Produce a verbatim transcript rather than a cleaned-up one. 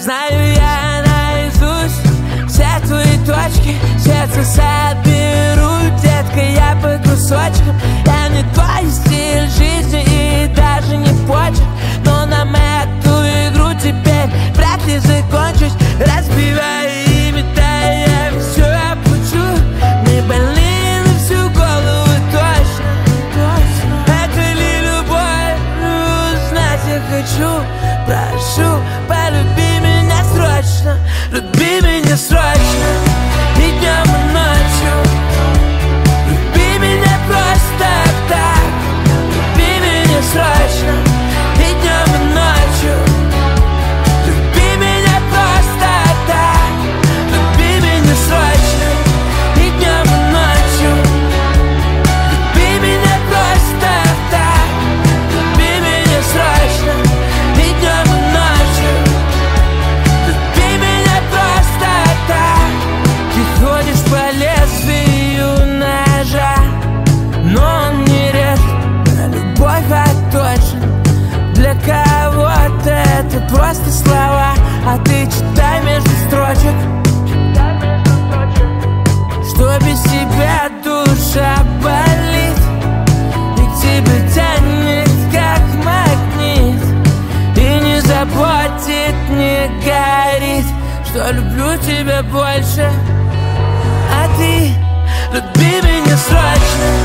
Знаю я наизусть все твои точки, сердце соберу, детка, я по кусочкам. Я не твой стиль жизни и даже не почек, но нам эту игру теперь вряд ли закончить. Разбивая ими, да я все оплачу. Мы больны на всю голову точно, точно. Это ли любовь? Узнать я хочу. Прошу, полюби меня срочно, люби меня срочно, и днем, и ночью. Люби меня просто так, люби меня срочно, и днем, и ночью. Люби меня просто так, люби меня срочно, и днем, и ночью. Люби меня просто так, люби меня срочно, и днем, и ночью. Люби меня просто так. Ты ходишь по лезвию ножа, но он не режет на любовь, а точно. Для кого-то это просто слова, а ты читай между строчек, что без тебя душа болит, и к тебе тянет как магнит, и не заботит, не горит, что люблю тебя больше, а ты люби меня срочно.